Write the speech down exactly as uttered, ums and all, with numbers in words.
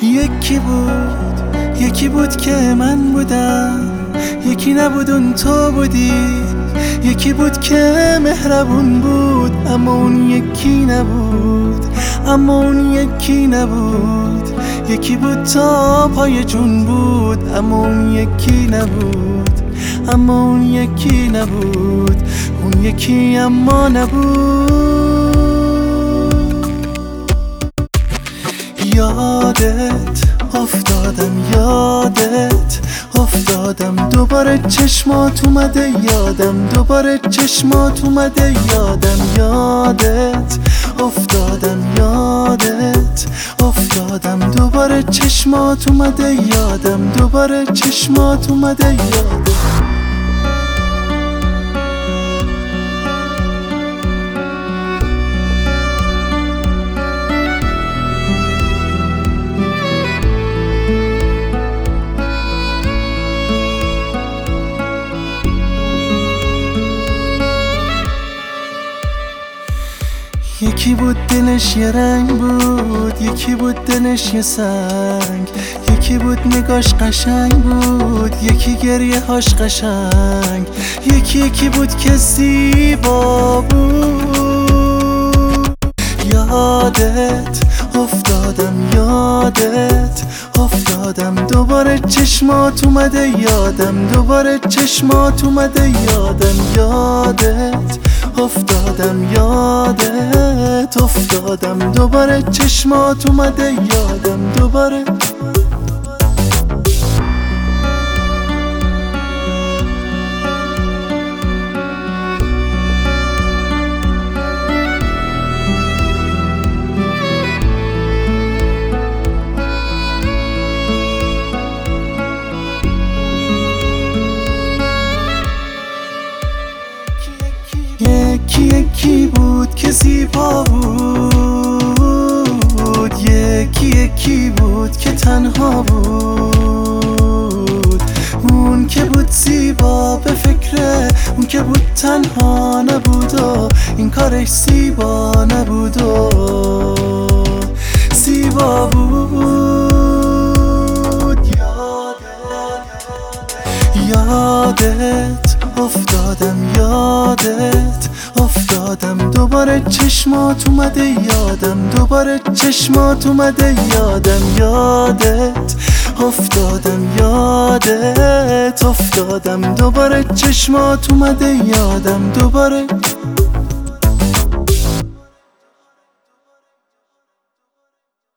یکی بود یکی بود که من بودم، یکی نبود اون تو بودی. یکی بود که مهربون بود اما اون یکی نبود، اما اون یکی نبود. یکی بود تا پای جون بود اما اون یکی نبود، اما اون یکی نبود. اون یکی اما نبود. یادت افتادم، یادت افتادم، دوباره چشمات اومده یادم، دوباره چشمات اومده یادم. یادت افتادم، یادت افتادم، دوباره چشمات اومده یادم، دوباره چشمات اومده یادم. یکی بود دلش یه رنگ بود، یکی بود دلش یه سنگ، یکی بود نگاش قشنگ بود، یکی گریه هاش قشنگ، یکی یکی بود که زیبا بود. یادت افتادم، یادت افتادم، دوباره چشمات اومده یادم، دوباره چشمات اومده یادم. یادت افتادم، یادت افتادم، دوباره چشمات اومده یادم، دوباره. یکی یکی بود که زیبا بود، یکی یکی بود که تنها بود. اون که بود زیبا به فکره، اون که بود تنها نبود و این کارش زیبا نبود و زیبا بود. یادت افتادم، یادت افتادم، دوباره چشمات اومده یادم، دوباره چشمات اومده یادم. یادت افتادم، یادت افتادم، دوباره چشمات اومده یادم، دوباره.